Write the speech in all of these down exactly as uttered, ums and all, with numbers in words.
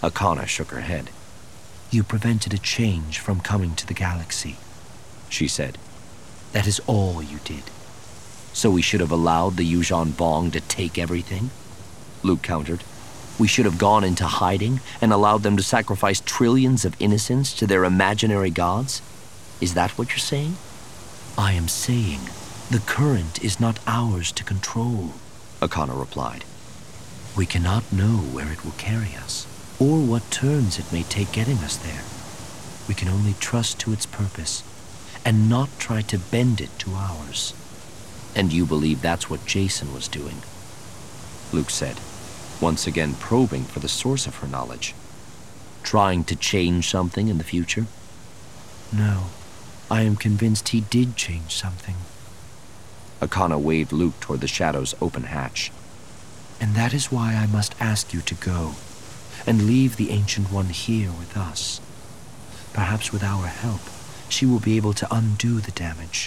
Akana shook her head. You prevented a change from coming to the galaxy, she said. That is all you did. So we should have allowed the Yuuzhan Vong to take everything? Luke countered. We should have gone into hiding and allowed them to sacrifice trillions of innocents to their imaginary gods? Is that what you're saying? I am saying the current is not ours to control, Akana replied. We cannot know where it will carry us, or what turns it may take getting us there. We can only trust to its purpose, and not try to bend it to ours. And you believe that's what Jacen was doing? Luke said, once again probing for the source of her knowledge. Trying to change something in the future? No, I am convinced he did change something. Akana waved Luke toward the Shadow's open hatch. And that is why I must ask you to go, and leave the Ancient One here with us. Perhaps with our help, she will be able to undo the damage.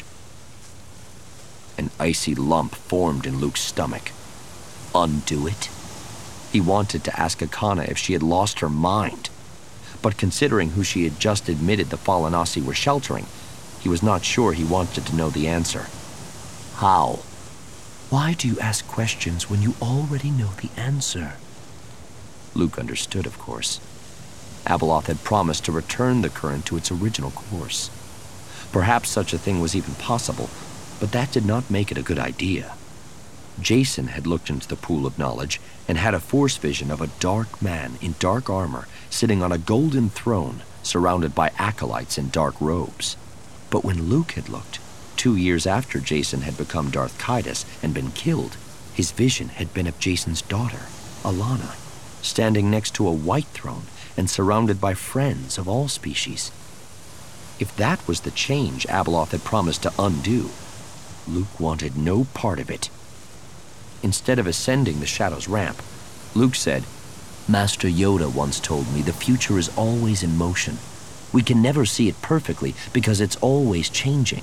An icy lump formed in Luke's stomach. Undo it? He wanted to ask Akana if she had lost her mind, but considering who she had just admitted the Fallen Asi were sheltering, he was not sure he wanted to know the answer. How? Why do you ask questions when you already know the answer? Luke understood, of course. Abeloth had promised to return the current to its original course. Perhaps such a thing was even possible, but that did not make it a good idea. Jacen had looked into the pool of knowledge and had a force vision of a dark man in dark armor sitting on a golden throne surrounded by acolytes in dark robes. But when Luke had looked, two years after Jacen had become Darth Caedus and been killed, his vision had been of Jacen's daughter, Allana, standing next to a white throne and surrounded by friends of all species. If that was the change Abeloth had promised to undo, Luke wanted no part of it. Instead of ascending the Shadow's ramp, Luke said, Master Yoda once told me the future is always in motion. We can never see it perfectly because it's always changing.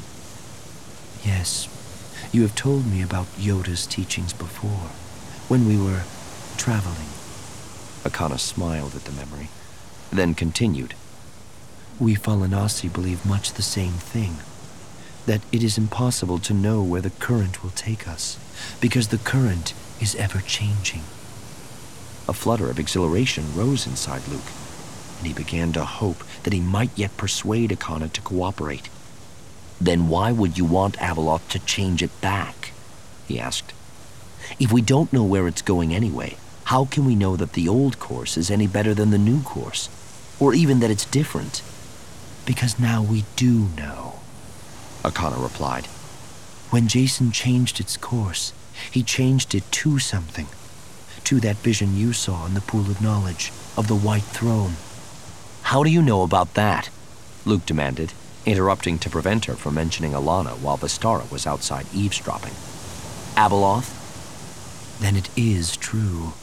Yes, you have told me about Yoda's teachings before, when we were traveling. Akana smiled at the memory, then continued. We Fallen Asi believe much the same thing, that it is impossible to know where the current will take us, because the current is ever changing. A flutter of exhilaration rose inside Luke, and he began to hope that he might yet persuade Akana to cooperate. Then why would you want Abeloth to change it back? He asked. If we don't know where it's going anyway, how can we know that the old course is any better than the new course? Or even that it's different? Because now we do know, Akana replied. When Jacen changed its course, he changed it to something. To that vision you saw in the pool of knowledge of the White Throne. How do you know about that? Luke demanded, interrupting to prevent her from mentioning Allana while Vestara was outside eavesdropping. Abeloth? Then it is true.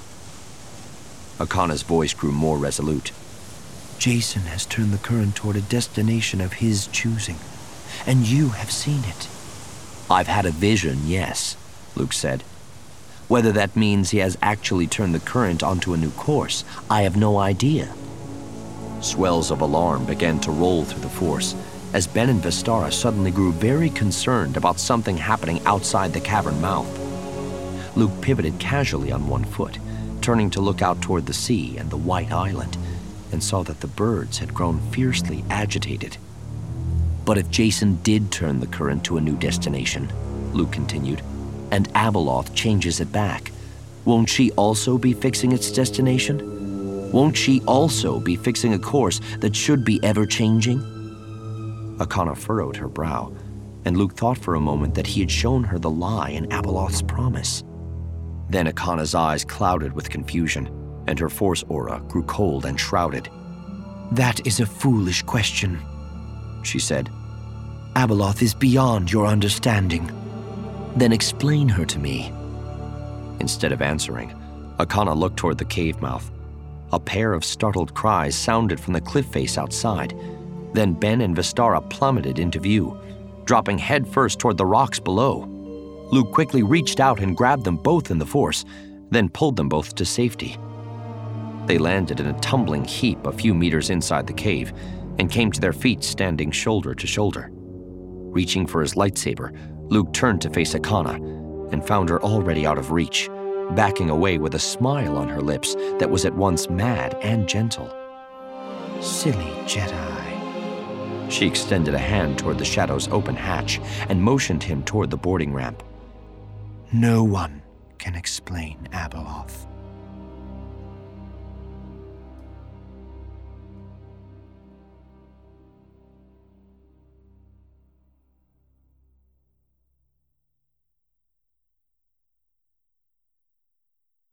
Akana's voice grew more resolute. Jacen has turned the current toward a destination of his choosing, and you have seen it. I've had a vision, yes, Luke said. Whether that means he has actually turned the current onto a new course, I have no idea. Swells of alarm began to roll through the Force, as Ben and Vestara suddenly grew very concerned about something happening outside the cavern mouth. Luke pivoted casually on one foot, turning to look out toward the sea and the white island, and saw that the birds had grown fiercely agitated. But if Jacen did turn the current to a new destination, Luke continued, and Abeloth changes it back, won't she also be fixing its destination? Won't she also be fixing a course that should be ever-changing? Akana furrowed her brow, and Luke thought for a moment that he had shown her the lie in Abeloth's promise. Then Akana's eyes clouded with confusion, and her Force aura grew cold and shrouded. That is a foolish question, she said. Abeloth is beyond your understanding. Then explain her to me. Instead of answering, Akana looked toward the cave mouth. A pair of startled cries sounded from the cliff face outside. Then Ben and Vestara plummeted into view, dropping headfirst toward the rocks below. Luke quickly reached out and grabbed them both in the Force, then pulled them both to safety. They landed in a tumbling heap a few meters inside the cave and came to their feet standing shoulder to shoulder. Reaching for his lightsaber, Luke turned to face Akana and found her already out of reach, backing away with a smile on her lips that was at once mad and gentle. Silly Jedi. She extended a hand toward the Shadow's open hatch and motioned him toward the boarding ramp. No one can explain Abeloth.